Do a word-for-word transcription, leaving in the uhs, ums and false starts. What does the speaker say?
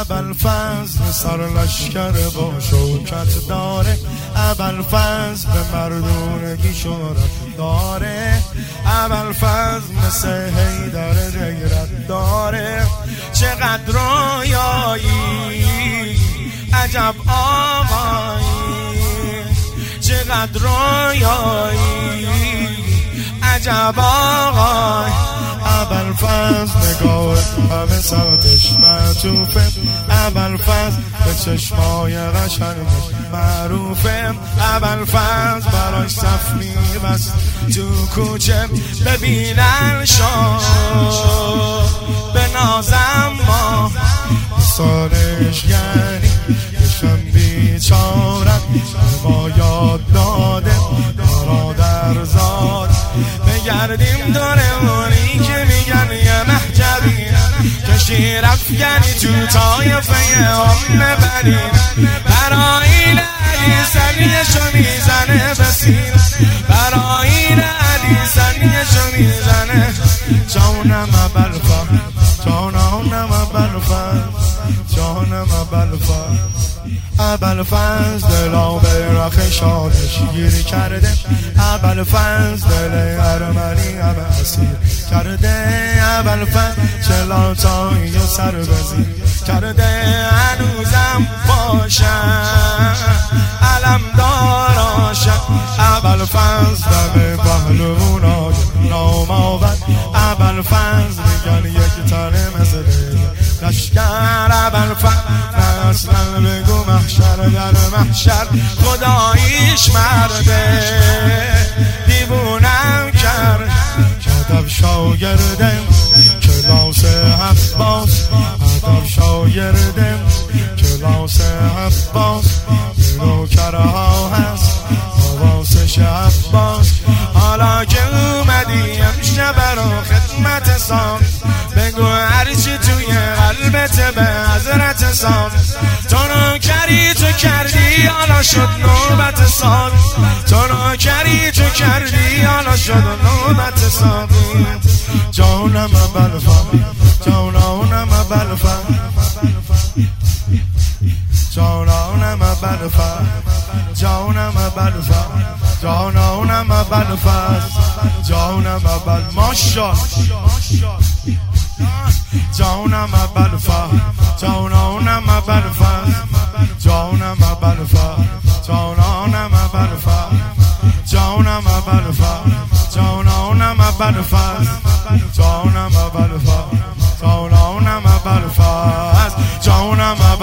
ابوالفضل سرلشکر با شوکت داره، ابوالفضل به مردونگی شهرت داره، ابوالفضل مثل حیدر غیرت داره. چقدر رویایی عجب آقایی، چقدر رویایی عجب آقای. ابوالفضل نگاه همه سرتش معطوفه، ابوالفضل به چشمای قشنگش معروفه، ابوالفضل براش صف میبست تو کوچه ببینن شو به نازم ما سالش یعنی بشم بیچارت ما یاد داده برادر زاد. بگردیم دورمونی که میگن یه محجبی کشی رفگنی تو طایفه ام بنی، برای علی سنیشو میزنه بسیر، برای علی سنیشو میزنه. جانم ابوالفضل، جانم ابوالفضل، جانم ابوالفضل. ابوالفضل دلا به رخ شادش گیر کرده، ابوالفضل دل ارمنی همه اسیر کرده، ابوالفضل چلاتایی و سر بزیر کرده. هنوزم باشم علم داراشم، ابوالفضل دم پهلوانای نام آورد، ابوالفضل میگن یک تنه مثل لشکر، ابوالفضل اصلا بگو محشر در محشر خداییش مرده دیوونم کرد. ادب شاگردم کلاس عباس، ادب شاگردم کلاس عباس، نوکره ها هست حواسش عباس. حالا که اومدی امشب رو خدمت سام، بگو هرچی توی قلبت به حضرت سام. تو نوکری تو کردی حالا شد نوبت سام، تو نوکری تو کردی حالا شد نوبت سام. جانم ابوالفضل، جانم ابوالفضل، جانم ابوالفضل، جانم ابوالفضل، جانم ابوالفضل، جانم ابوالفضل. ماشاءالله جانم ابوالفضل، جانم ابوالفضل، جانم ابوالفضل، جانم ابوالفضل، جانم ابوالفضل، جانم ابوالفضل، جانم ابوالفضل، جانم ابوالفضل، جانم